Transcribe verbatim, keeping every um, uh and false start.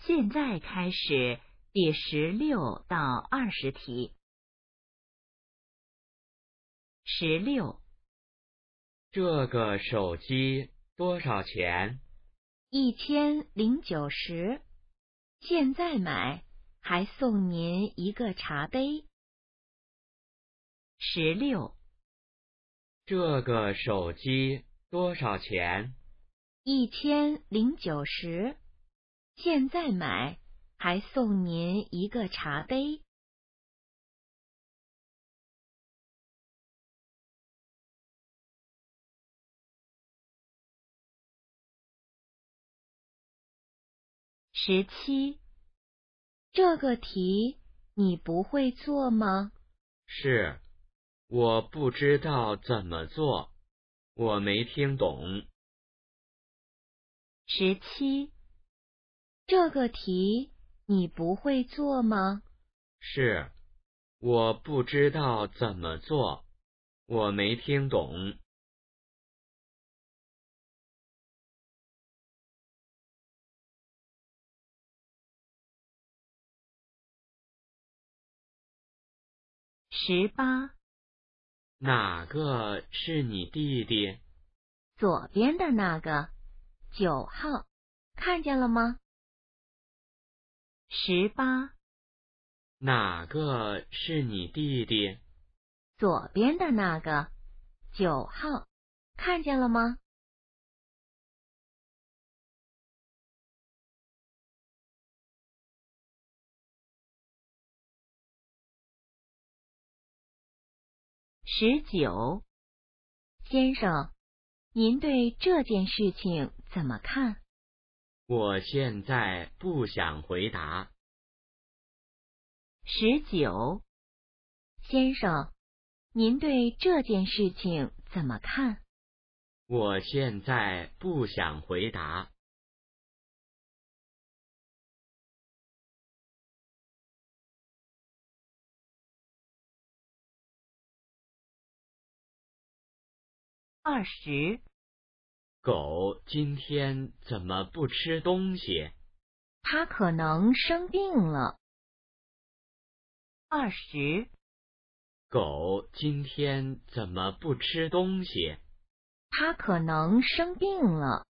现在开始第十六到二十题。十六， 这个手机多少钱？ 一千零九十，现在买还送您一个茶杯。 十六， 这个手机多少钱？ 一千零九十，现在买还送您一个茶杯。 十七， 这个题你不会做吗？ 是，我不知道怎么做，我没听懂。 十七， 这个题你不会做吗？ 是，我不知道怎么做，我没听懂。 十八， 哪个是你弟弟？ 左边的那个，九号，看见了吗？ 十八， 哪个是你弟弟？ 左边的那个，九号，看见了吗？ 十九， 先生，您对这件事情怎么看？ 我现在不想回答。 十九， 先生，您对这件事情怎么看？ 我现在不想回答。 二十， 狗今天怎么不吃东西？ 他可能生病了。 二十， 狗今天怎么不吃东西？ 他可能生病了。